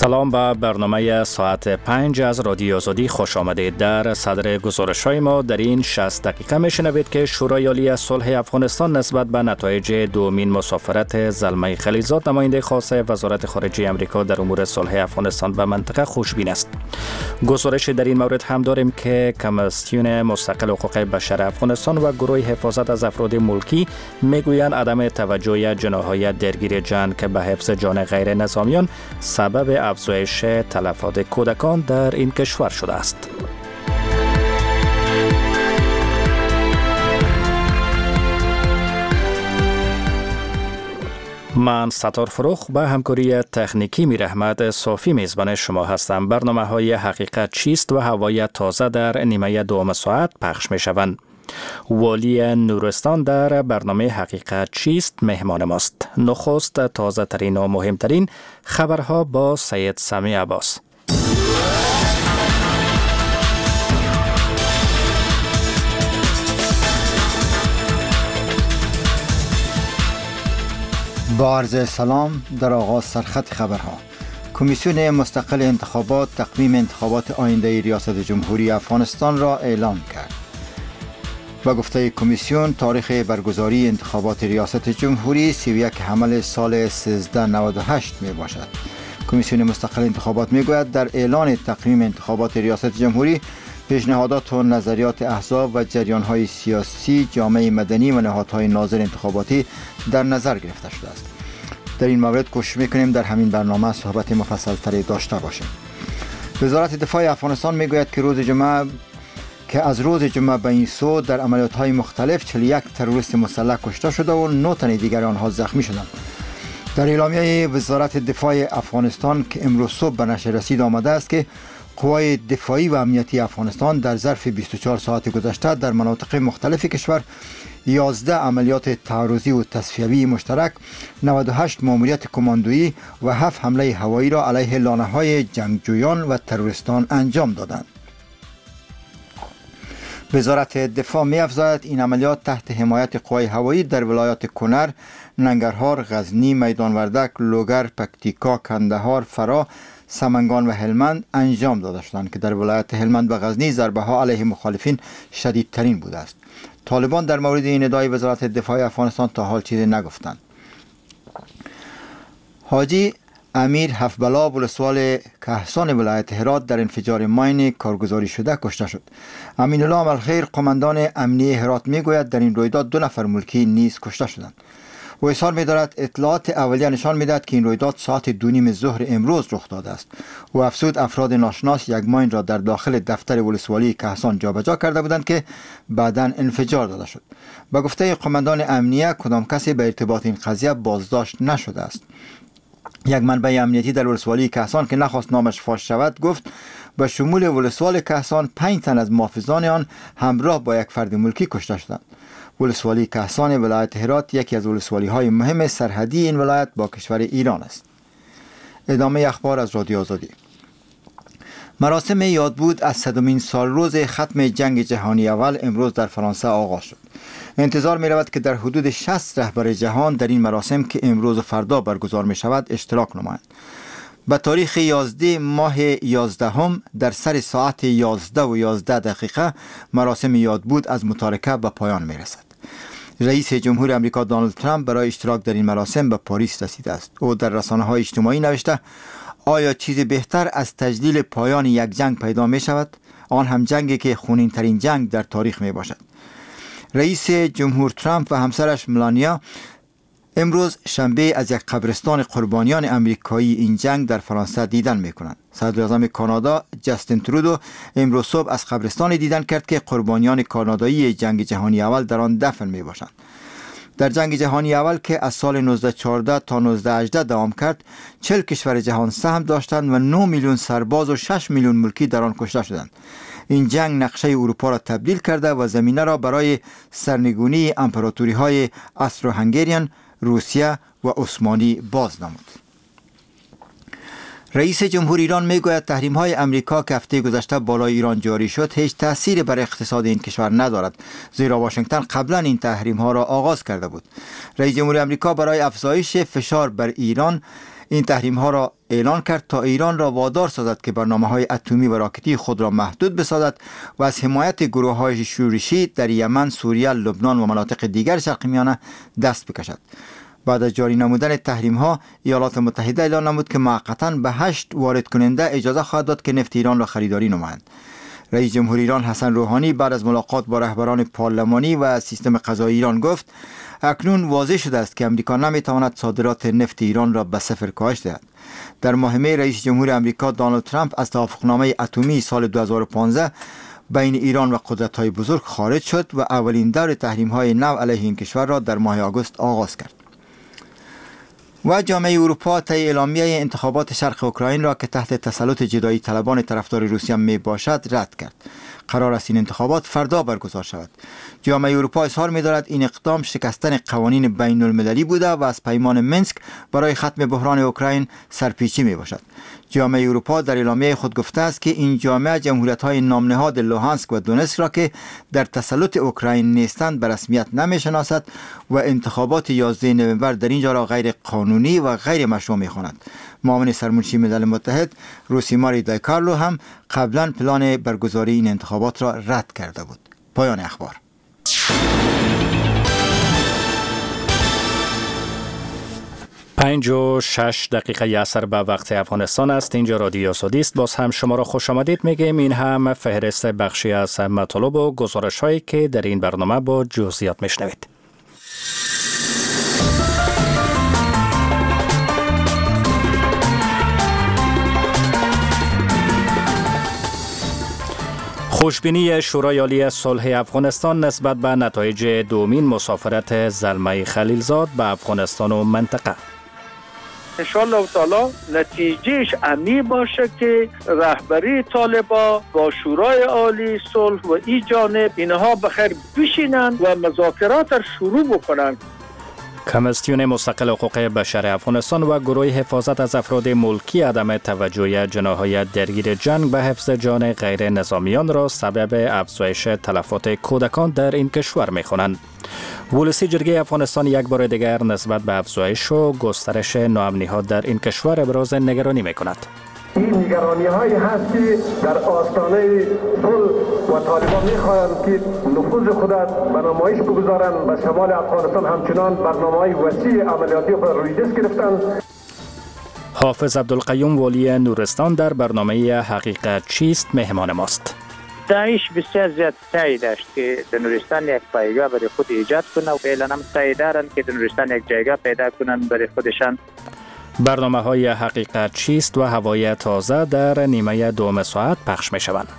سلام به برنامه ساعت 5 از رادیو آزادی خوش آمدید. در صدر گزارش‌های ما در این 60 دقیقه میشنوید که شورای عالی صلح افغانستان نسبت به نتایج دومین مسافرت زلمه خلیزاد نماینده خاص وزارت خارجه آمریکا در امور صلح افغانستان به منطقه خوشبین است. گزارش در این مورد هم داریم که کمیسیون مستقل حقوق بشر افغانستان و گروه حفاظت از افراد ملکی میگویند عدم توجه جناح‌های درگیر جنگ که به حفظ جان غیر نظامیان سبب افزایش تلفات کودکان در این کشور شده است. من ستار فروخ به همکاری تکنیکی میر احمد صافی میزبان شما هستم. برنامه های حقیقت چیست و هوای تازه در نیمه دوم ساعت پخش می شوند. والی نورستان در برنامه حقیقت چیست مهمان ماست. نخست تازه ترین و مهمترین خبرها با سید سمی عباس. با عرض سلام. در آغاز سرخط خبرها. کمیسیون مستقل انتخابات تقویم انتخابات آینده ریاست جمهوری افغانستان را اعلام کرد. و گفته کمیسیون تاریخ برگزاری انتخابات ریاست جمهوری 31 حمل سال 1398 می باشد. کمیسیون مستقل انتخابات می گوید در اعلان تقویم انتخابات ریاست جمهوری پیشنهادات و نظریات احزاب و جریان‌های سیاسی، جامعه مدنی و نهادهای ناظر انتخاباتی در نظر گرفته شده است. در این مورد کوشش می‌کنیم در همین برنامه صحبت مفصل‌تری داشته باشیم. وزارت دفاع افغانستان می‌گوید که از روز جمعه به این سو در عملیات‌های مختلف 41 تروریست مسلح کشته شده و 9 تن دیگر آنها زخمی شدند. در اعلامیه وزارت دفاع افغانستان که امروز صبح به نشر رسید آمده است که قوای دفاعی و امنیتی افغانستان در ظرف 24 ساعت گذشته در مناطق مختلف کشور 11 عملیات تعرضی و تصفیوی مشترک، 98 ماموریت کماندویی و 7 حمله هوایی را علیه لانه‌های جنگجویان و تروریستان انجام دادند. وزارت دفاع می‌افزاید این عملیات تحت حمایت قوای هوایی در ولایات کنر، ننگرهار، غزنی، میدان وردک، لوگر، پکتیکا، کندهار، فرا، سمنگان و هلمند انجام داده شدند که در ولایت هلمند و غزنی ضربه ها علیه مخالفین شدیدترین بوده است. طالبان در مورد این ادعای وزارت دفاع افغانستان تا حال چیزی نگفتند. حاجی امیر حفبلا ولسوال کهسان ولایت هرات در انفجار ماین کارگزاری شده کشته شد. امین الله عملخیر قماندان امنیه هرات میگوید در این رویداد 2 نفر ملکی نیز کشته شدند. و اظهار می‌دارد اطلاعات اولیه نشان می‌دهد که این رویداد ساعت 2:30 ظهر امروز رخ داده است. و افزود افراد ناشناس یک ماین را در داخل دفتر ولسوالی کهسان جابجا کرده بودند که بعداً انفجار داده شد. به گفته قماندان امنیه کدام کسی به ارتباط این قضیه بازداشت نشده است. یک منبع امنیتی در ولسوالی کهسان که نخواست نامش فاش شود گفت به شمول ولسوال کهسان 5 تن از محافظان آن همراه با یک فرد ملکی کشته شدند. ولسوالی کهسان ولایت هرات یکی از ولسوالی های مهم سرحدی این ولایت با کشور ایران است. ادامه اخبار از رادیو آزادی. مراسم یادبود از 100مین سالروز ختم جنگ جهانی اول امروز در فرانسه آغاز شد. انتظار می رود که در حدود 60 رهبر جهان در این مراسم که امروز و فردا برگزار می شود اشتراک نمایند. به تاریخ 11 ماه 11 در سر ساعت 11:11 مراسم یادبود از متارکه به پایان می رسد. رئیس جمهور آمریکا دونالد ترامپ برای اشتراک در این مراسم به پاریس رسیده است. او در رسانه‌های اجتماعی نوشته آیا چیز بهتر از تجلیل پایان یک جنگ پیدا می شود؟ آن هم جنگی که خونین ترین جنگ در تاریخ می باشد. رئیس جمهور ترامپ و همسرش ملانیا امروز شنبه از یک قبرستان قربانیان امریکایی این جنگ در فرانسه دیدن میکنند. صدر اعظم کانادا جاستین ترودو امروز صبح از قبرستان دیدن کرد که قربانیان کانادایی جنگ جهانی اول در آن دفن می باشند. در جنگ جهانی اول که از سال 1914 تا 1918 دوام کرد 40 کشور جهان سهم داشتند و 9 میلیون سرباز و 6 میلیون ملکی در آن کشته شدند. این جنگ نقشه اروپا را تبدیل کرده و زمینه را برای سرنگونی امپراتوری های استرو-هنگریان، روسیه و عثمانی باز نمود. رئیس جمهور ایران میگوید تحریم‌های امریکا که هفته گذشته بالای ایران جاری شد هیچ تأثیری بر اقتصاد این کشور ندارد، زیرا واشنگتن قبلا این تحریم‌ها را آغاز کرده بود. رئیس جمهور آمریکا برای افزایش فشار بر ایران این تحریم‌ها را اعلان کرد تا ایران را وادار سازد که برنامه‌های اتمی و راکتی خود را محدود بسازد و از حمایت گروه‌های شورشی در یمن، سوریه، لبنان و مناطق دیگر شرق میانه دست بکشد. بعد از جاری نمودن تحریم‌ها، ایالات متحده اعلام نمود که موقتاً به 8 وارد کننده اجازه خواهد داد که نفت ایران را خریداری نمایند. رئیس جمهور ایران حسن روحانی بعد از ملاقات با رهبران پارلمانی و سیستم قضایی ایران گفت اکنون واضح شده است که امریکا نمیتواند صادرات نفت ایران را به صفر کاهش دهد. در ماه می رئیس جمهور امریکا دونالد ترامپ از توافقنامه اتمی سال 2015 بین ایران و قدرت‌های بزرگ خارج شد و اولین دور تحریم‌های نو علیه این کشور را در ماه آگوست آغاز کرد. و جامعه اروپا طی اعلامیه انتخابات شرق اوکراین را که تحت تسلط جدایی طلبان طرفدار روسیه می باشد رد کرد. قرار است این انتخابات فردا برگزار شود. جامعه اروپا اظهار می دارد این اقدام شکستن قوانین بین المللی بوده و از پیمان منسک برای ختم بحران اوکراین سرپیچی می باشد. جامعه اروپا در اعلامیه خود گفته است که این جامعه جمهوریت‌های نامنهاد لوهانسک و دونتسک را که در تسلط اوکراین نیستند به رسمیت نمی‌شناسد و انتخابات 11 نوامبر در اینجا را غیر قانونی و غیر مشروع می‌خواند. معاون سرمنشی ملل متحد روسیماری دایکارلو هم قبلا پلان برگزاری این انتخابات را رد کرده بود. پایان اخبار. 5:06 اثر به وقت افغانستان است. اینجا رادیو سعودی است. باز هم شما را خوش آمدید میگیم. این هم فهرست بخشی از مطالب و گزارش هایی که در این برنامه با جزئیات میشنوید. خوشبینی شورای عالی صلح افغانستان نسبت به نتایج دومین مسافرت زلمه خلیلزاد به افغانستان و منطقه. انشاءالله تعالی نتیجهش امی باشه که رهبری طالبا با شورای عالی صلح و این جانب اینها بخیر بشینن و مذاکرات را شروع بکنن. کمیسیون مستقل حقوق بشر افغانستان و گروه حفاظت از افراد ملکی عدم توجه جناح‌های درگیر جنگ به حفظ جان غیر نظامیان را سبب افزایش تلفات کودکان در این کشور می‌خوانند. ولسی جرگه افغانستان یک بار دیگر نسبت به افزایش و گسترش ناامنی‌ها در این کشور ابراز نگرانی می‌کند. این نگرانی هایی هست که در آستانه صلح و طالبان میخواهند که نفوذ خود به نمایش بگذارند. به شمال افغانستان همچنان برنامه‌های وسیع عملیاتی خود روی دست گرفتند. حافظ عبدالقیوم والی نورستان در برنامه حقیقت چیست مهمان ماست. داعش بسیار زیاد سعی داشت که در نورستان یک پایگاه برای خود ایجاد کنه و فعلا هم سعی دارند که در نورستان یک جایگاه پیدا کنند برای خودشان. برنامه های حقیقت چیست و هوای تازه در نیمه دوم ساعت پخش می شوند.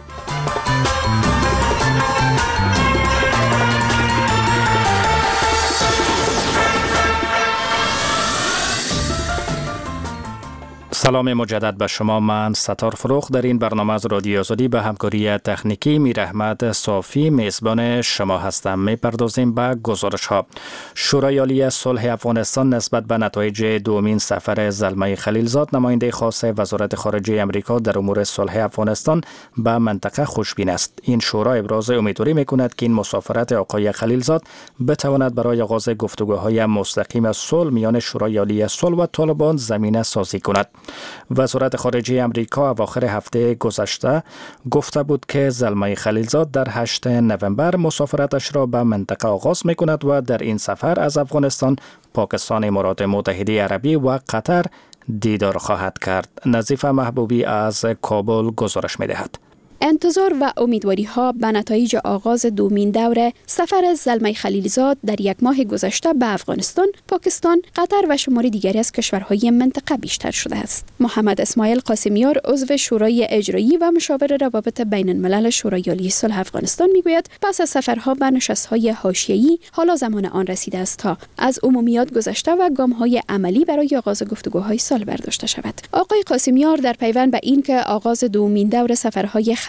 سلام مجدد به شما. من ستار فروخ در این برنامه از رادیو آزادی به همکاری تکنیکی میر احمد صافی میزبان شما هستم. میپردازیم به گزارش ها. شورای عالی صلح افغانستان نسبت به نتایج دومین سفر زلمه خلیلزاد نماینده خاص وزارت خارجه امریکا در امور صلح افغانستان به منطقه خوشبین است. این شورا ابراز امیدواری میکند که این مسافرت آقای خلیلزاد بتواند برای آغاز گفتگوهای مستقیم صلح میان شورای عالی صلح و طالبان زمینه سازی کند. وزارت خارجه امریکا اواخر هفته گذشته گفته بود که زلمه خلیلزاد در 8 نوامبر مسافرتش را به منطقه آغاز می کند و در این سفر از افغانستان، پاکستان، امارات متحده عربی و قطر دیدار خواهد کرد. نظیف محبوبی از کابل گزارش می دهد. انتظار و امیدواری ها به نتایج آغاز دومین دوره سفر زلمه خلیلزاد در یک ماه گذشته به افغانستان، پاکستان، قطر و شمار دیگری از کشورهای منطقه بیشتر شده است. محمد اسماعیل قاسمیار عضو شورای اجرایی و مشاور روابط بین الملل شورای عالی صلح افغانستان میگوید پس از سفرها و نشست‌های حاشیه‌ای حالا زمان آن رسیده است تا از عمومیات گذشته و گام‌های عملی برای آغاز گفتگوهای صلح برداشته شود. آقای قاسمیار در پیوند به اینکه آغاز دومین دور سفرهای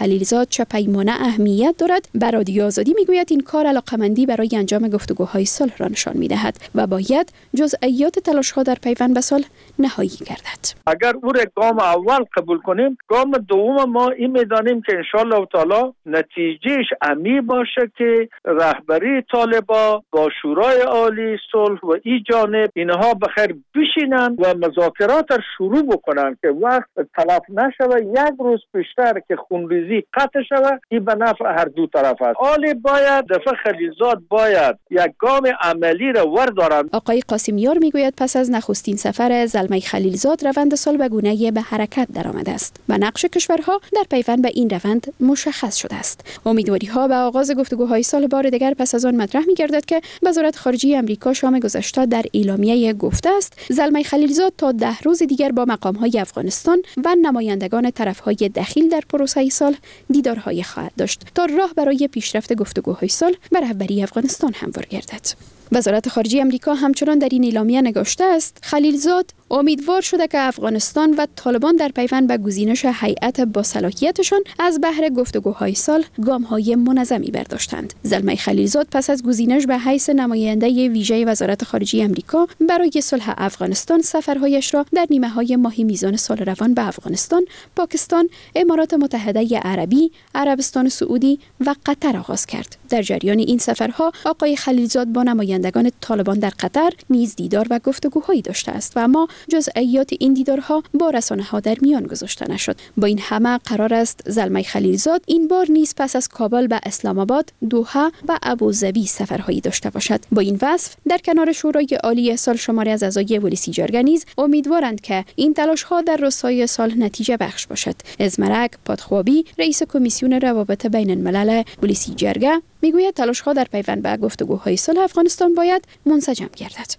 خلیلزاد چه پیمانه اهمیت دارد، بر رادیو آزادی میگوید این کار علاقمندی برای انجام گفتگوهای صلح را نشان میدهد و باید جزئیات تلاش‌ها در پیوند به صلح نهایی گردد. اگر او را گام اول قبول کنیم، گام دوم ما این میدانیم که انشالله تعالی نتیجهش امی باشه که رهبری طالبا با شورای عالی صلح و این جانب اینها بخیر بشینن و مذاکرات را شروع بکنن که وقت تلف نشوه، یک روز پیشتر که خونریزی قطع شوه. این به نفع هر دو طرف است. عالی باید دفعه خلیلزاد باید یک گام عملی را وردارند. آقای قاسمیار میگوید پس از نخستین سفر زلمه خلیلزاد روند صلح به گونه‌ای به حرکت درآمده است و نقش کشورها در پیوند به این روند مشخص شده است. امیدواری‌ها به آغاز گفتگوهای صلح بار دیگر پس از آن مطرح می‌گردد که وزارت خارجه آمریکا شام گذشته در اعلامیه گفته است زلمه خلیلزاد تا 10 روز دیگر با مقام‌های افغانستان و نمایندگان طرف‌های دخیل در پروسه صلح دیدارهای خواهد داشت تا راه برای پیشرفت گفتگوهای صلح به رهبری افغانستان هموار گردد. وزارت خارجه آمریکا همچنان در این اعلامیه نگاشته است خلیلزاد امیدوار شده که افغانستان و طالبان در پیوند به گزینش هیئت با صلاحیتشان از بهر گفتگوهای صلح گام‌های منظمی برداشتند. زلمه خلیلزاد پس از گزینش به حیث نماینده ویژه وزارت خارجه آمریکا برای صلح افغانستان سفرهایش را در نیمه‌های ماه میزان سال روان به افغانستان، پاکستان، امارات متحده عربی، عربستان سعودی و قطر آغاز کرد. در جریان این سفرها آقای خلیلزاد با نمایندگان طالبان در قطر نیز دیدار و گفتگوهایی داشته است و اما جزئیات این دیدارها با رسانه‌ها در میان گذاشته نشد. با این همه قرار است زلمه خلیلزاد این بار نیز پس از کابل به اسلام آباد، دوحه و ابوظبی سفرهایی داشته باشد. با این وصف در کنار شورای عالی صلح شماری از اعضای ولسی جرگه نیز امیدوارند که این تلاش‌ها در راستای صلح نتیجه بخش باشد. ازمرک پادخوابی رئیس کمیسیون روابط بین الملل ولسی جرگه میگوید تلاش‌ها در پیوند به گفتگوهای صلح افغانستان باید منسجم گردد.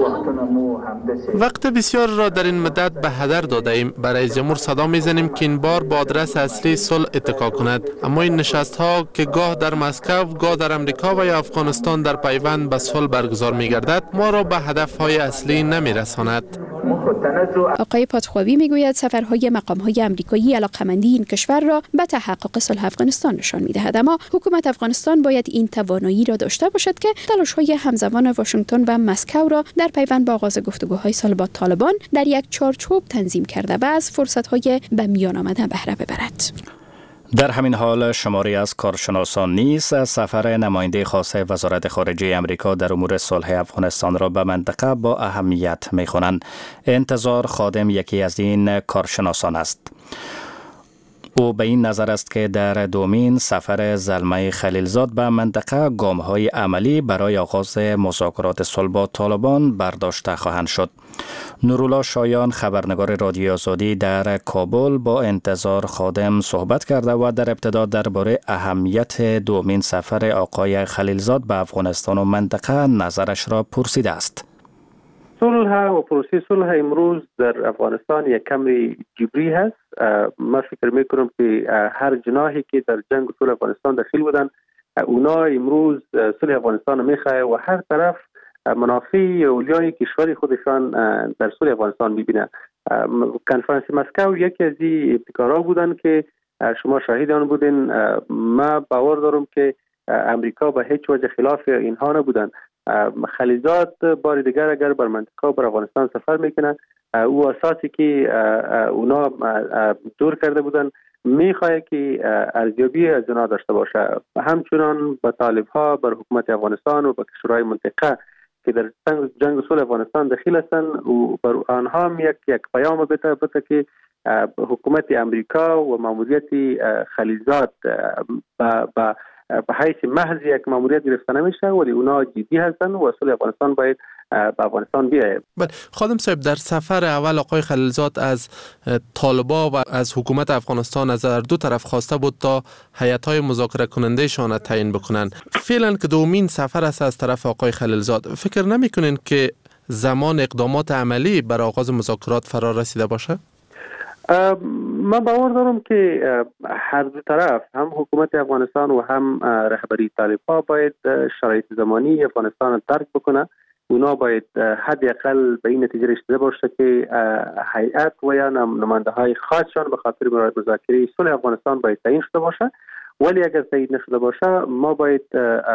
وقت بسیار را در این مدت به هدر داده ایم. برای جمهور صدا میزنیم که این بار با آدرس اصلی صلح اتکا کند، اما این نشست‌ها که گاه در مسکو، گاه در امریکا و یا افغانستان در پیوند به صلح برگزار می‌گردد، ما را به هدف‌های اصلی نمی‌رساند. آقای پادخوابی میگوید سفرهای مقام‌های آمریکایی علاقمندی این کشور را به تحقق صلح افغانستان نشان می‌دهد، اما حکومت افغانستان باید این توانایی را داشته باشد که تلاش‌های همزمان واشنگتن و مسکو را در پیوند با آغاز گفتگوهای صلح با طالبان در یک چارچوب تنظیم کرده و از فرصت‌های به میان آمده بهره ببرد. در همین حال شماری از کارشناسان نیز سفر نماینده خاص وزارت خارجه آمریکا در امور صلح افغانستان را به منطقه با اهمیت می‌خوانند. انتظار خادم یکی از این کارشناسان است. او به این نظر است که در دومین سفر زلمه خلیلزاد به منطقه گام‌های عملی برای آغاز مذاکرات صلح با طالبان برداشته خواهند شد. نورالله شایان خبرنگار رادیو آزادی در کابل با انتظار خادم صحبت کرده و در ابتدا درباره اهمیت دومین سفر آقای خلیلزاد به افغانستان و منطقه نظرش را پرسیده است. صلح و پروسه صلح امروز در افغانستان یک کمی جبری هست. من فکر میکنم که هر جناحی که در جنگ صلح افغانستان داخل بودن اونا امروز صلح افغانستان میخواه و هر طرف منافع اولیای کشور خودشان در صلح افغانستان میبینن. کنفرانس مسکو یکی از این ابتکارها بودن که شما شاهد آن بودین. ما باور دارم که امریکا به هیچ وجه خلاف اینها نبودن. خلیلزاد بار دیگر اگر بر منطقه بر افغانستان سفر میکنه، او اساسی که اونا دور کرده بودن میخواه که ارزیابی از اونا داشته باشه. همچنان به طالبها بر حکومت افغانستان و به کشورهای منطقه که در جنگ صلح افغانستان داخل هستند و بر آنها هم یک پیام بده که حکومت امریکا و ماموریت خلیلزاد به حیث محض یک ماموریت گرفته نمیشه، ولی اونا جدی هستن و صلح افغانستان باید به افغانستان بیاید. بله خادم صاحب، در سفر اول آقای خلیلزاد از طالبا و از حکومت افغانستان از هر دو طرف خواسته بود تا هیئت‌های مذاکره کننده شان تعیین بکنن. فعلا که دومین سفر است از طرف آقای خلیلزاد، فکر نمی‌کنین که زمان اقدامات عملی برای آغاز مذاکرات فرا رسیده باشه؟ من باور دارم که هر دو طرف، هم حکومت افغانستان و هم رهبری طالب‌ها باید شرایط زمانی افغانستان را درک بکنه اونا باید حداقل به این نتیجه رسیده باشه که هیئت و یا نماینده های خاصشان به خاطر مذاکره صلح افغانستان باید تعیین شده باشه. ولی اگر تعیین نشده باشه ما باید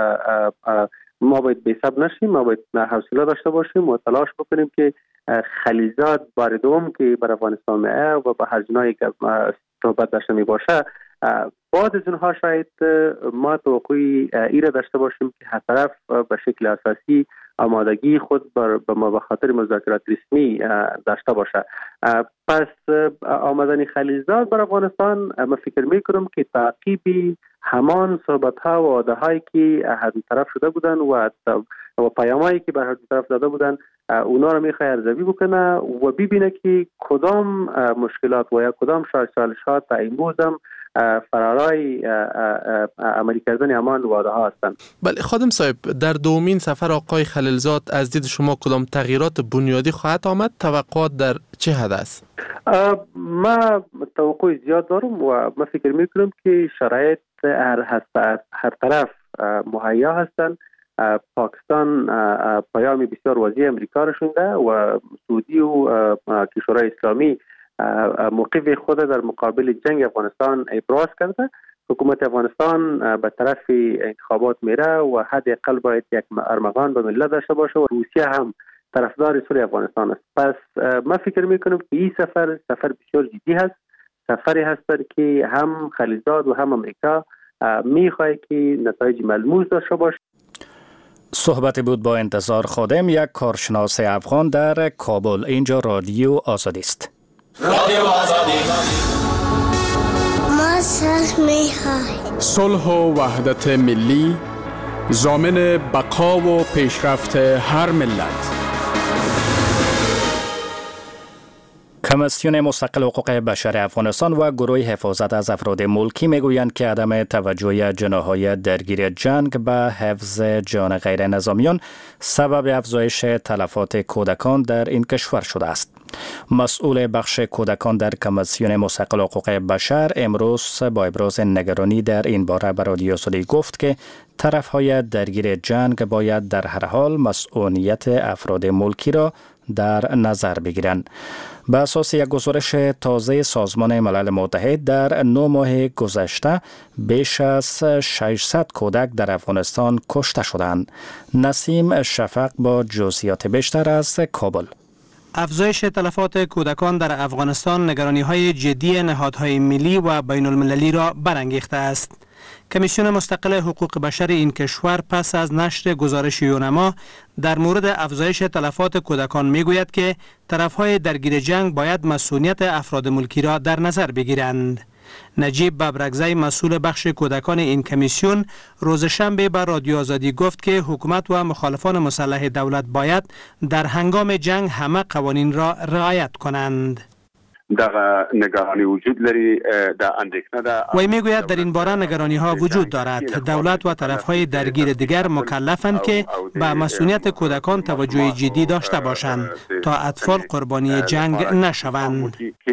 بی‌صبر نشیم، ما باید حوصله داشته باشیم و تلاش بکنیم که خلیلزاد بار دوم که بر افغانستان میه و به هر جنایی که صحبت داشته می باشه بعد از اونها شاید ما توقعی ایره داشته باشیم که هر طرف به شکل اساسی آمادگی خود به خاطر مذاکرات رسمی داشته باشه. پس آمدن خلیلزاد بر افغانستان من فکر میکنم که تعقیبی همان صحبت ها و وعده هایی که هر دو طرف شده بودن و پیامایی که به هر دو طرف داده بودن اونا رو میخواد ارزیابی بکنه و ببینه که کدام مشکلات و یا کدام چالش‌ها تا امروز هم فرارای عملی کردن همان وعده ها هستند. بله خادم صاحب، در دومین سفر آقای خلیلزاد از دید شما کدام تغییرات بنیادی خواهد آمد؟ توقعات در چه حد است؟ ما توقع زیاد دارم و ما فکر میکنم که شرایط هر طرف مهیا هستند. پاکستان پیام بسیار واضح امریکا را شنیده و سعودی و کشورهای اسلامی موقف خود در مقابل جنگ افغانستان ابراز کرده. حکومت افغانستان به طرف انتخابات میره و حداقل باید یک ارمغان به ملت داشته باشه و روسیه هم طرفدار صلح افغانستان است. پس من فکر میکنم که این سفر بسیار جدی هست، سفری هست که هم خلیلزاد و هم امریکا میخواد که نتایج ملموس داشته باشه. صحبت بود با انتظار خادم، یک کارشناس افغان در کابل. اینجا رادیو آزادی است. رادیو آزادی. ما صلح می‌خواهیم. صلح و وحدت ملی ضامن بقا و پیشرفت هر ملت. کمیسیون مستقل حقوق بشر افغانستان و گروه حفاظت از افراد ملکی میگویند که عدم توجه جناح‌های درگیر جنگ به حفظ جان غیر نظامیان سبب افزایش تلفات کودکان در این کشور شده است. مسئول بخش کودکان در کمیسیون مستقل حقوق بشر امروز با ابراز نگرانی در این باره به رادیو آزادی گفت که طرف‌های درگیر جنگ باید در هر حال مسئولیت افراد ملکی را در نظر بگیرند. به اساس یک گزارش تازه سازمان ملل متحد در 9 ماه گذشته بیش از 600 کودک در افغانستان کشته شدند. نسیم شفق با جزئیات بیشتر از کابل. افزایش تلفات کودکان در افغانستان نگرانی‌های جدی نهادهای ملی و بین المللی را برانگیخته است. کمیسیون مستقل حقوق بشر این کشور پس از نشر گزارش یونما در مورد افزایش تلفات کودکان میگوید که طرفهای درگیر جنگ باید مسئولیت افراد ملکی را در نظر بگیرند. نجیب ببرگزی مسئول بخش کودکان این کمیسیون روز شنبه به رادیو آزادی گفت که حکومت و مخالفان مسلح دولت باید در هنگام جنگ همه قوانین را رعایت کنند. در نگرانی وجود لري در اندیکنه ده وی میگوید در این باره نگرانی ها وجود دارد. دولت و طرف های درگیر دیگر مکلفند که به مسئولیت کودکان توجه جدی داشته باشند تا اطفال قربانی جنگ نشوند.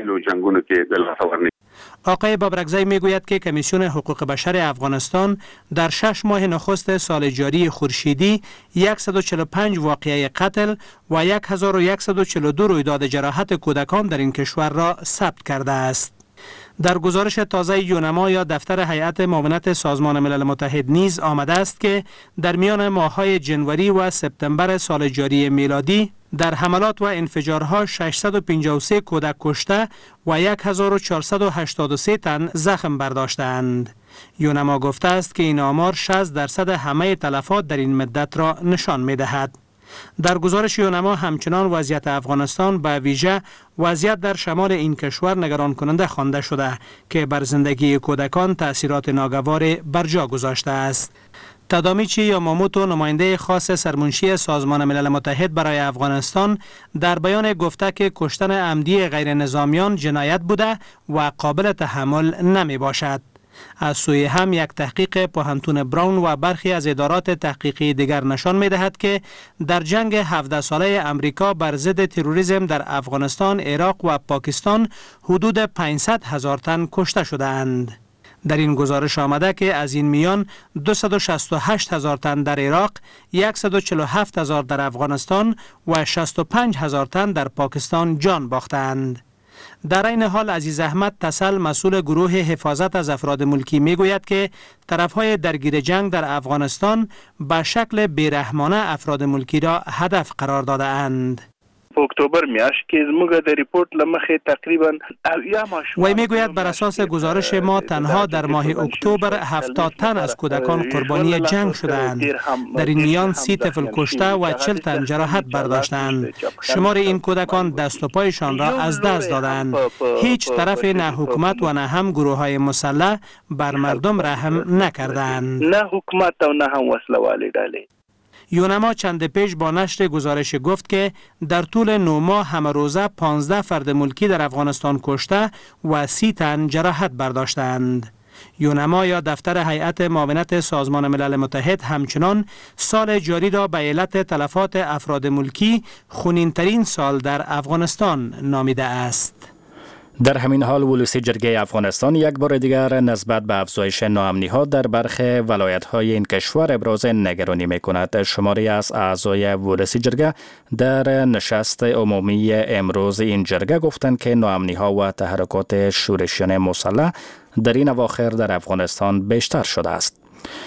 آقای ببرگزی میگوید که کمیسیون حقوق بشر افغانستان در 6 ماه نخست سال جاری خورشیدی 145 واقعه قتل و 1142 رویداد جراحت کودکان در این کشور را ثبت کرده است. در گزارش تازه یونما یا دفتر هیئت معاونت سازمان ملل متحد نیز آمده است که در میان ماه‌های جنوری و سپتامبر سال جاری میلادی در حملات و انفجارها 653 کودک کشته و 1483 تن زخم برداشتند. یونما گفته است که این آمار 60% همه تلفات در این مدت را نشان می‌دهد. در گزارش یونما همچنان وضعیت افغانستان به ویژه وضعیت در شمال این کشور نگران کننده خوانده شده که بر زندگی کودکان تأثیرات ناگوار بر جا گذاشته است. تادامیچی یاماموتو نماینده خاص سرمنشی سازمان ملل متحد برای افغانستان در بیان گفته که کشتن عمدی غیر نظامیان جنایت بوده و قابل تحمل نمی باشد. از سوی هم یک تحقیق پوهنتون براون و برخی از ادارات تحقیقی دیگر نشان می دهد که در جنگ 17 ساله امریکا بر ضد تروریسم در افغانستان، عراق و پاکستان حدود 500,000 تن کشته شدند. در این گزارش آمده که از این میان 268,000 تن در عراق، 147,000 در افغانستان و 65,000 تن در پاکستان جان باختند. در این حال عزیز احمد تسل، مسئول گروه حفاظت از افراد ملکی، میگوید که طرفهای درگیر جنگ در افغانستان به شکل بیرحمانه افراد ملکی را هدف قرار داده اند. اکتبر میاشت که زموږ د ریپورت لمخه تقریبا وی میگوید بر اساس گزارش ما تنها در ماه اکتبر 70 تن از کودکان قربانی جنگ شدند. در این میان 30 طفل کشته و 40 تن جراحت برداشتند. شمار این کودکان دست و پایشان را از دست دادند. هیچ طرف نه حکومت و نه هم گروه های مسلح بر مردم رحم نکردند. نه حکومت و نه هم وسله والی ډلې. یونما چند پیش با نشر گزارش گفت که در طول 9 ماه همه روزه 15 فرد ملکی در افغانستان کشته و 30 تن جراحت برداشتند. یونما یا دفتر هیئت معاونت سازمان ملل متحد همچنان سال جاری را به علت تلفات افراد ملکی خونین‌ترین سال در افغانستان نامیده است. در همین حال ولسی جرگه افغانستان یک بار دیگر نسبت به افزایش ناامنی‌ها در برخی ولایت‌های این کشور ابراز نگرانی می‌کند. شماری از اعضای ولسی جرگه در نشست عمومی امروز این جرگه گفتند که ناامنی‌ها و تحرکات شورشیان مسلح در این اواخر در افغانستان بیشتر شده است.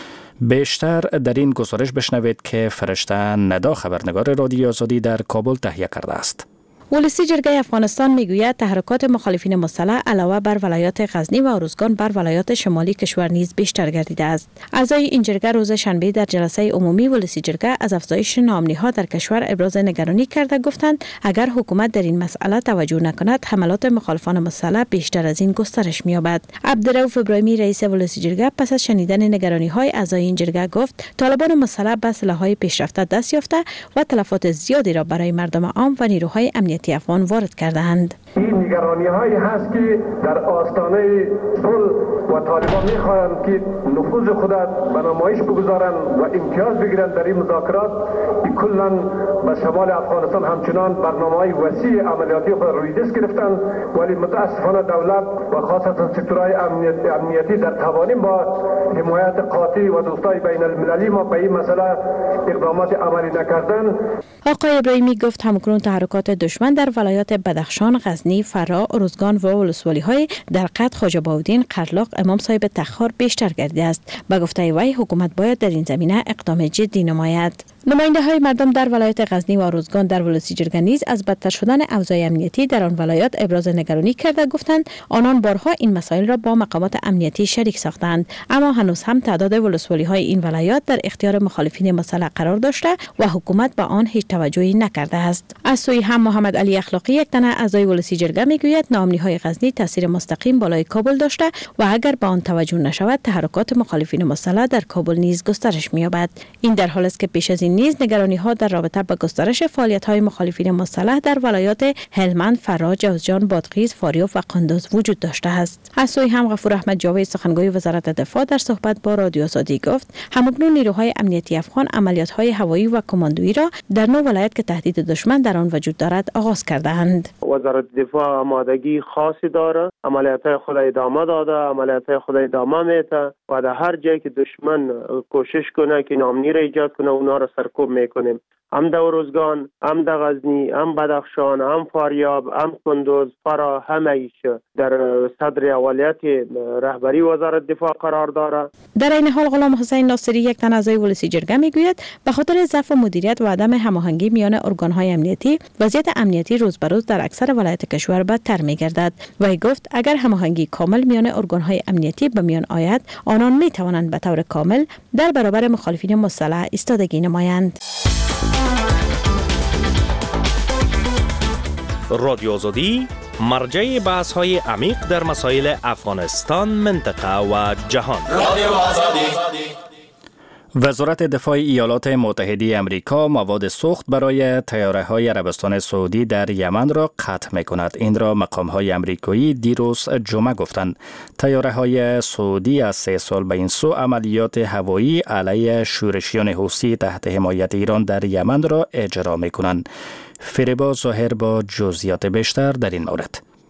بیشتر در این گزارش بشنوید که فرشته ندا، خبرنگار رادیو آزادی در کابل تهیه کرده است. ولسی جرگه افغانستان میگوید تحرکات مخالفین مسلح علاوه بر ولایات غزنی و ارزگان بر ولایات شمالی کشور نیز بیشتر گردیده است. اعضای این جرگه روز شنبه در جلسه عمومی ولسی جرگه از افزایش ناامنی‌ها در کشور ابراز نگرانی کرده گفتند اگر حکومت در این مسئله توجه نکند حملات مخالفان مسلح بیشتر از این گسترش می‌یابد. عبدالرؤوف ابراهیمی رئیس ولسی جرگه پس از شنیدن نگرانی‌های اعضای این جرگه گفت طالبان مسلح به سلاح‌های پیشرفته دست یافته و تلفات زیادی را برای مردم عام و نیروهای امنیتی افغان وارد کرده‌اند. این نگرانی هایی هست که در آستانه صلح و طالبان میخواهند که نفوذ خود به نمایش بگذارند و امتیاز بگیرند در این مذاکرات. کلاً به شمال افغانستان همچنان برنامه‌های وسیع عملیاتی خود روی دست گرفتند، ولی متاسفانه دولت و خاصتا سکتورهای امنیتی در توانیم با حمایت قاطع و دوستای بین المللی ما به این مسئله اقدامات عملی نکردند. آقای ابراهیمی گفت همکنون تحرکات دشمن در ولایات بدخشان، غزنی، فرا، ارزگان و ولسوالی‌های در قد خواجه بهاءالدین، قرلاق، امام صاحب تخار بیشتر گردیده است. به گفته وی حکومت باید در این زمینه اقدام جدی نماید. نماینده های مردم در ولایت غزنی و ارزگان در ولسی جرگه نیز از بدتر شدن اوضاع امنیتی در آن ولایات ابراز نگرانی کرده گفتند آنان بارها این مسائل را با مقامات امنیتی شریک ساختند، اما هنوز هم تعداد ولسوالی های این ولایات در اختیار مخالفین مسلح قرار داشته و حکومت به آن هیچ توجهی نکرده است. از سوی هم محمد علی اخلاقی یک تن اعضای ولسی جرگه میگوید ناامنی های غزنی تاثیر مستقیم بالای کابل داشته و اگر به آن توجه نشود تحرکات مخالفین مسلح در کابل نیز گسترش می‌یابد. این در حالی است که پیش از این نیز نگرانی‌ها در رابطه با گسترش فعالیت‌های مخالفین مسلح در ولایات هلمند، فرا، جوزجان، بادغیس، فاریاب و قندوز وجود داشته است. از سوی هم غفور احمد جاوید سخنگوی وزارت دفاع در صحبت با رادیو آزادی گفت همکنون نیروهای امنیتی افغان عملیات‌های هوایی و کماندویی را در 9 ولایت که تهدید دشمن در آن وجود دارد آغاز کرده‌اند. وزارت دفاع آمادگی خاصی داره، عملیات‌های خود ادامه داده، عملیات‌های خود ادامه میده و در هر جایی که دشمن کوشش کنه که ناامنی را ایجاد کنه اونا را سرکوب میکنیم. هم در ارزگان، هم در غزنی، هم بدخشان، هم فاریاب، هم قندوز، فرا، همه ایش در صدر اولیت رهبری وزارت دفاع قرار داره. در این حال غلام حسین ناصری یک تن اعضای ولسی جرگه میگوید به خاطر ضعف مدیریت و عدم هماهنگی میان ارگان‌های امنیتی وضعیت امنیتی روز به روز در اکثر ولایت کشور بدتر میگردد. وی گفت اگر هماهنگی کامل میان ارگان‌های امنیتی به میان آید آنان میتوانند به طور کامل در برابر مخالفین مسلح ایستادگی نمایند. رادیو آزادی مرجع بحث‌های عمیق در مسائل افغانستان، منطقه و جهان. رادیو آزادی. وزارت دفاع ایالات متحده آمریکا مواد سوخت برای طیاره‌های عربستان سعودی در یمن را قطع می‌کند. این را مقام‌های آمریکایی دیروز جمعه گفتند. طیاره‌های سعودی از 3 سال به این سو عملیات هوایی علیه شورشیان حوثی تحت حمایت ایران در یمن را اجرا می‌کنند. فریبا ظاهر با جزئیات بیشتر در این مورد.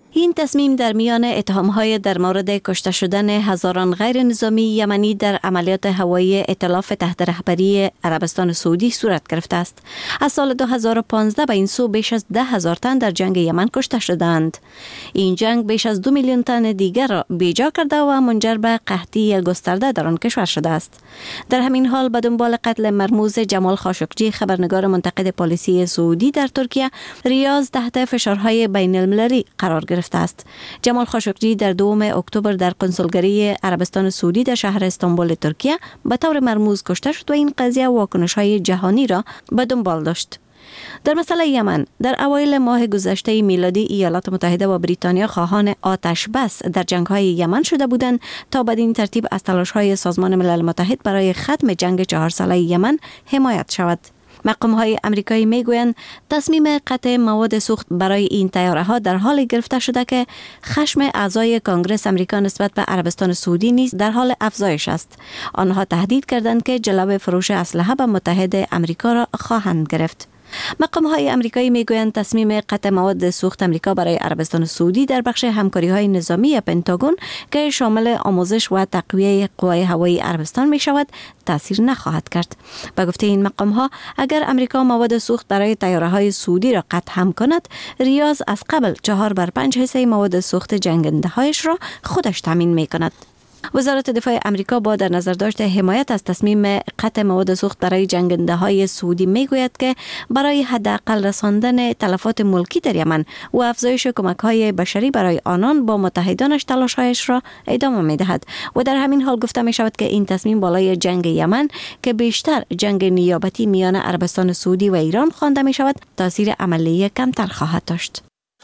این تصمیم در میان اتهام‌های در مورد کشته شدن هزاران غیر نظامی یمنی در عملیات هوایی ائتلاف تحت رهبری عربستان سعودی صورت گرفته است. از سال 2015 به این سو بیش از 10,000 تن در جنگ یمن کشته شدند. این جنگ بیش از 2 میلیون تن دیگر را بیجا کرده و منجر به قحطی گسترده در آن کشور شده است. در همین حال به دنبال قتل مرموز جمال خاشقجی، خبرنگار منتقد پلیسی سعودی در ترکیه، ریاض تحت فشارهای بین المللی قرار گرفته است. جمال خاشقجی در 2 اکتبر در کنسولگری عربستان سعودی در شهر استانبول ترکیه به طور مرموز کشته شد و این قضیه واکنش‌های جهانی را به دنبال داشت. در مسئله یمن، در اوایل ماه گذشته میلادی ایالات متحده و بریتانیا خواهان آتش بس در جنگ‌های یمن شده بودند تا بدین ترتیب از تلاش‌های سازمان ملل متحد برای ختم جنگ 4 ساله یمن حمایت شود. مقام‌های آمریکایی میگویند تصمیم قطع مواد سوخت برای این طیاره‌ها در حالی گرفته شده که خشم اعضای کنگره آمریکا نسبت به عربستان سعودی نیز در حال افزایش است. آنها تهدید کردند که جلب فروش اسلحه به متحد آمریکا را خواهند گرفت. مقام‌های آمریکایی میگویند تصمیم قطع مواد سوخت آمریکا برای عربستان سعودی در بخش همکاری‌های نظامی پنتاگون که شامل آموزش و تقویه قوای هوایی عربستان می شود تاثیر نخواهد کرد. به گفته این مقام‌ها، اگر آمریکا مواد سوخت برای طیاره‌های سعودی را قطع هم کند، ریاض از قبل 4/5 حصه مواد سوخت جنگنده‌هایش را خودش تامین می‌کند. وزارت دفاع آمریکا با در نظر داشت حمایت از تصمیم قطع مواد سوخت برای جنگنده‌های سعودی میگوید که برای حداقل رساندن تلفات ملکی در یمن و افزایش کمک‌های بشری برای آنان با متحدانش تلاش‌هایش را ادامه می‌دهد و در همین حال گفته می‌شود که این تصمیم بالای جنگ یمن که بیشتر جنگ نیابتی میان عربستان سعودی و ایران خوانده می‌شود تاثیر عملی کمتر خواهد داشت.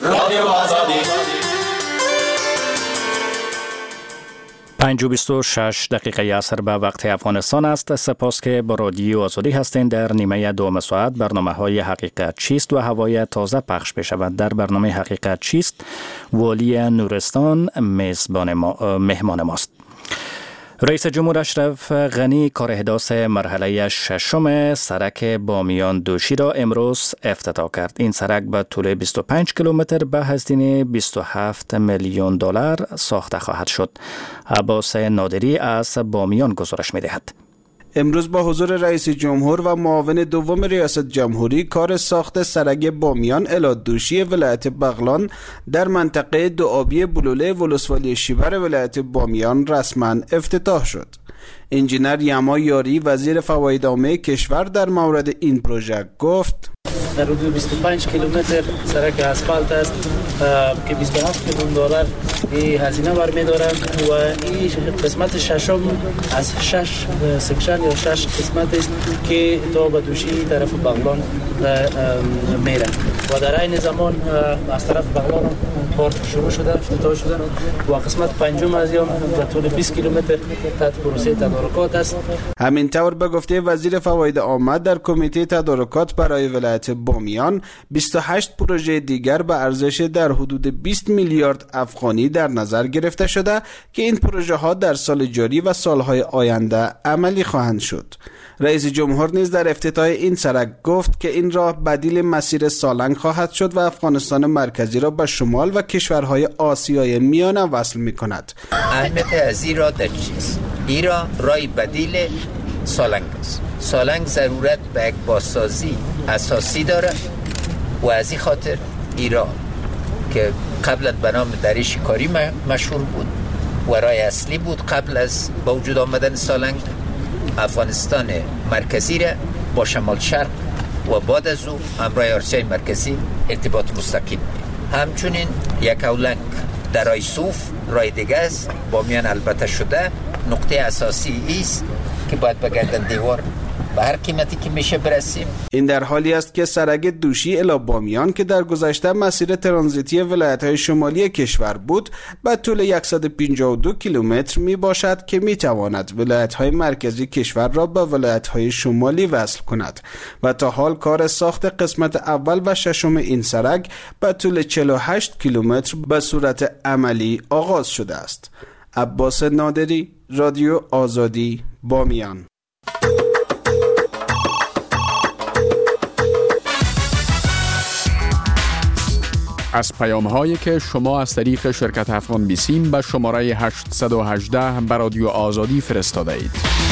5:26 دقیقه عصر به وقت افغانستان است. سپاس که با رادیو آزادی هستین. در نیمه دوم ساعت برنامه‌های حقیقت چیست و هوای تازه پخش بشود. در برنامه حقیقت چیست والی نورستان مهمان ماست. رئیس جمهور اشرف غنی کار احداث مرحله 6 سرک بامیان دوشی را امروز افتتاح کرد. این سرک به طول 25 کیلومتر به هزینه 27 میلیون دلار ساخته خواهد شد. عباس نادری از بامیان گزارش می‌دهد. امروز با حضور رئیس جمهور و معاون دوم ریاست جمهوری کار ساخت سرک بامیان الادوشی ولایت بغلان در منطقه دوآبی بلوله ولسوالی شیبر ولایت بامیان رسما افتتاح شد. انجینر یما یاری وزیر فواید عامه کشور در مورد این پروژه گفت: در حدود 25 کیلومتر سرک اسفالت است که 27 میلیون دلار هزینه برمی‌دارد و این قسمت ششم از 6 سکشن یا 6 قسمت است که تا به دوشی طرف بغلان میره و در این زمان از طرف بغلان کار شروع شده، افتتاح شده و قسمت پنجم از آن به طول 20 کیلومتر تحت پروسه تدارکات است. همینطور به گفته وزیر فواید عامه در کمیته تدارکات برای ولایت بامیان 28 پروژه دیگر به ارزش در حدود 20 میلیارد افغانی در نظر گرفته شده که این پروژه ها در سال جاری و سالهای آینده عملی خواهند شد. رئیس جمهور نیز در افتتاح این سرک گفت که این راه بدیل مسیر سالنگ خواهد شد و افغانستان مرکزی را به شمال و کشورهای آسیای میانه وصل می کند. اهمیت از این راه در چیست؟ این راه بدیل سالنگ است. سالنگ ضرورت به یک بازسازی اساسی داره و از این خاطر ایران که قبلا به نام دره شکاری مشهور بود و راه اصلی بود قبل از با وجود آمدن سالنگ، افغانستان مرکزی را با شمال شرق و بعد از او همراه آسیای مرکزی ارتباط مستقیم. همچنین یک اولنگ در راه صوف راه دیگه است. بامیان البته شده نقطه اساسی است که باید به گردن دیوار به هر قیمتی که میشه برسیم. این در حالی است که سرک دوشی الی بامیان که در گذشته مسیر ترانزیتی ولایت‌های شمالی کشور بود به طول 152 کیلومتر می باشد که می تواند ولایت‌های مرکزی کشور را به ولایت‌های شمالی وصل کند و تا حال کار ساخت قسمت اول و ششم این سرک به طول 48 کیلومتر به صورت عملی آغاز شده است. عباس نادری، رادیو آزادی، بامیان. از پیام‌هایی که شما از طریق شرکت افغان بیسیم به شماره 818 به رادیو آزادی فرستاده اید.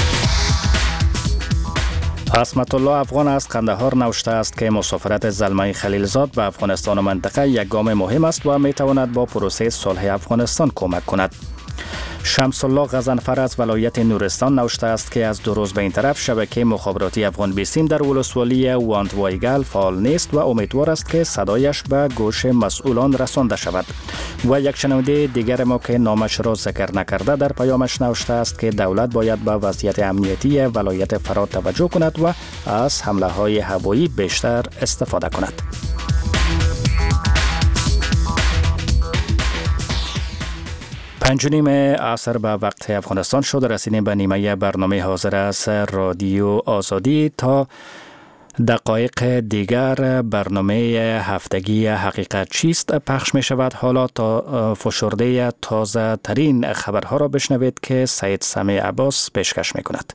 عصمت الله افغان از قندهار نوشته است که مسافرت زلمه خلیلزاد به افغانستان و منطقه یک گام مهم است و می تواند با پروسه صلح افغانستان کمک کند. شمس الله غزنفر از ولایت نورستان نوشته است که از 2 روز به این طرف شبکه مخابراتی افغان بیسیم در ولسوالی واند وایگل فعال نیست و امیدوار است که صدایش به گوش مسئولان رسانده شود. و یک شنونده دیگر ما که نامش را ذکر نکرده در پیامش نوشته است که دولت باید به وضعیت امنیتی ولایت فرات توجه کند و از حمله های هوایی بیشتر استفاده کند. 5:30 عصر به وقت افغانستان شد. رسیدیم به نیمه برنامه حاضر از رادیو آزادی. تا دقایق دیگر برنامه هفتگی حقیقت چیست پخش می شود. حالا تا فشرده تازه ترین خبرها را بشنوید که سید سمیع عباس پیشکش می کند.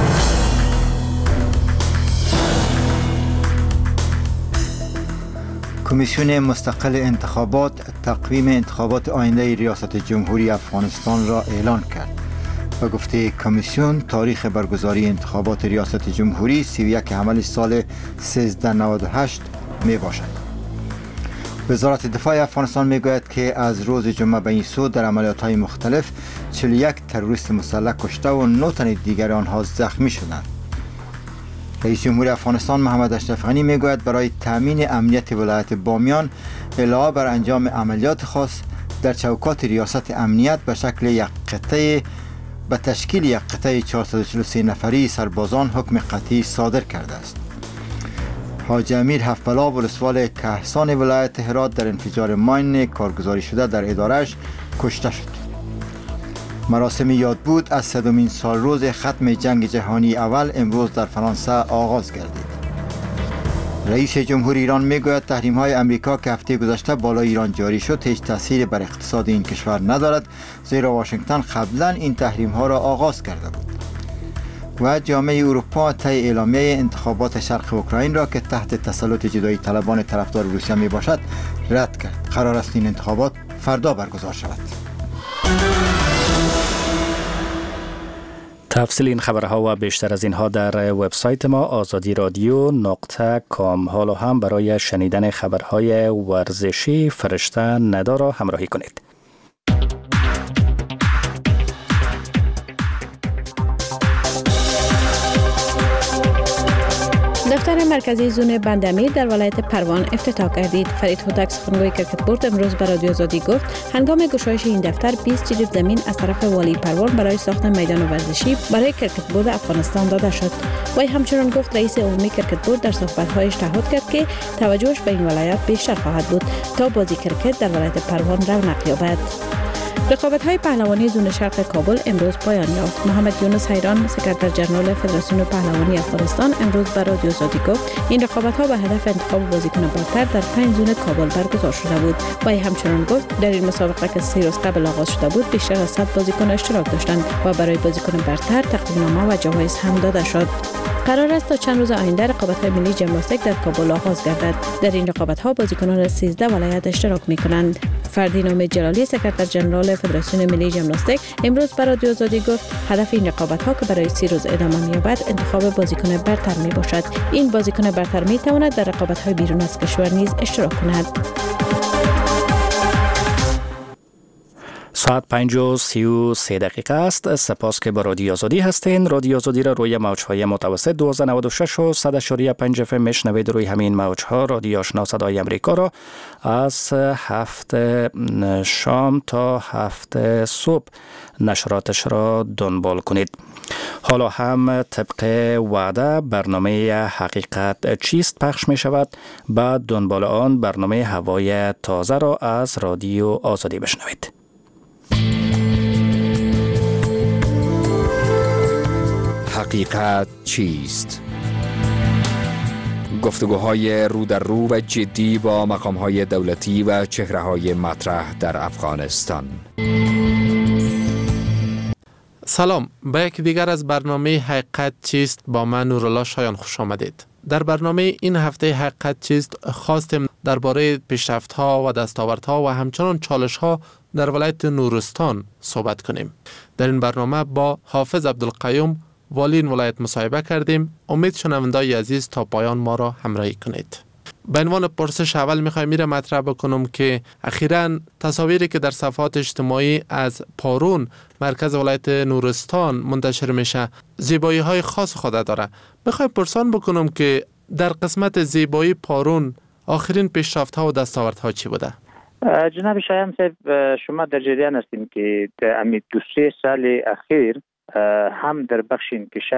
کمیسیون مستقل انتخابات تقویم انتخابات آینده ریاست جمهوری افغانستان را اعلان کرد. به گفته کمیسیون تاریخ برگزاری انتخابات ریاست جمهوری 31 حمل سال 1398 می باشد. وزارت دفاع افغانستان می گوید که از روز جمعه به این سو در عملیات های مختلف 41 تروریست مسلح کشته و 9 تن دیگر آنها زخمی شدند. رئیس جمهور افغانستان محمد اشرف غنی میگوید برای تامین امنیت ولایت بامیان علاوه بر انجام عملیات خاص در چوکات ریاست امنیت به شکل یک قطعه به تشکیل یک قطعه 443 نفری سربازان حکم قطعی صادر کرده است. حاج امیر حفبلا ولسوال کهسان ولایت هرات در انفجار ماین کارگزاری شده در اداره‌اش کشته شد. مراسم یادبود از 100مین سال روز ختم جنگ جهانی اول امروز در فرانسه آغاز گردید. رئیس جمهور ایران میگوید تحریم‌های امریکا که هفته گذشته بالای ایران جاری شد هیچ تأثیری بر اقتصاد این کشور ندارد، زیرا واشنگتن قبلا این تحریم‌ها را آغاز کرده بود. و جامعه اروپا طی اعلامیه انتخابات شرق اوکراین را که تحت تسلط جدایی طلبان طرفدار روسیه می باشد رد کرد. قرار است این انتخابات فردا برگزار شود. تفصیل این خبرها و بیشتر از اینها در وبسایت ما azadiradio.com. حالا هم برای شنیدن خبرهای ورزشی فرشته ندا را همراهی کنید. دفتر مرکزی زون بندامیر در ولایت پروان افتتاح گردید. فرید هوتک سخنگوی کرکت بورد امروز به رادیو آزادی گفت هنگام گشایش این دفتر 20 جریب زمین از طرف والی پروان برای ساخت میدان ورزشی برای کرکت بورد افغانستان داده شد. وی همچنین گفت رئیس عمومی کرکت بورد در صحبت‌هایش تعهد کرد که توجهش به این ولایت بیشتر خواهد بود تا بازی کرکت در ولایت پروان رونق یابد. رقابت‌های پهلوانی زون شرق کابل امروز پایان یافت. محمد یونس حیران سکرتر ژنرال فدراسیون پهلوانی افغانستان امروز به رادیو آزادی گفت این رقابت‌ها به هدف انتخاب بازیکن برتر در 5 زون کابل برگزار شده بود. و همچنین گفت در این مسابقه که 3 روز قبل آغاز شده بود بیشتر از 100 بازیکن اشتراک داشتند و برای بازیکن برتر تقدیمنامه و جوایز هم داده شد. قرار است تا چند روز آینده رقابت‌های ملی ژیمناستیک در کابل آغاز گردد. در این رقابت‌ها بازیکنان از 13 ولایت اشتراک می‌کنند. فردین امید جلالی سکرتر ژنرال فدراسیون ملی ژیمناستیک امروز به رادیو آزادی گفت هدف این رقابت‌ها که برای 30 روز ادامه می‌یابد انتخاب بازیکن برتر می‌باشد. این بازیکن برتر می‌تواند در رقابت‌های بیرون از کشور نیز اشتراک کند. ساعت 5:33 دقیقه است. سپاس که با رادیو آزادی هستین. رادیو آزادی را روی موج‌های متوسط 1296 و 100.5 FM میشنوید. روی همین موج‌ها رادیو آشنا صدای امریکا را از 7 شام تا 7 صبح نشراتش را دنبال کنید. حالا هم طبق وعده برنامه حقیقت چیست پخش می شود. بعد دنبال آن برنامه هوای تازه را از رادیو آزادی بشنوید. حقیقت چیست؟ گفتگوهای رو در رو و جدی با مقام‌های دولتی و چهره‌های مطرح در افغانستان. سلام، به یک دیگر از برنامه حقیقت چیست با من نورالله شایان خوش آمدید. در برنامه این هفته حقیقت چیست خواستیم درباره پیشرفت‌ها و دستاوردها و همچنان چالش‌ها در ولایت نورستان صحبت کنیم. در این برنامه با حافظ عبدالقیوم والی این ولایت مصاحبه کردیم. امید شنوندگان عزیز تا پایان ما را همراهی کنید. به عنوان پرسش اول میخوایم میره مطرح بکنم که اخیراً تصاویری که در صفحات اجتماعی از پارون مرکز ولایت نورستان منتشر میشه زیبایی های خاص خود داره. میخوایم پرسان بکنم که در قسمت زیبایی پارون آخرین پیشرفت ها و دستاورد ها چی بوده؟ جناب شایان صاحب، شما در جریان هستیم که در 2-3 سال اخیر هم در بخش انکشاف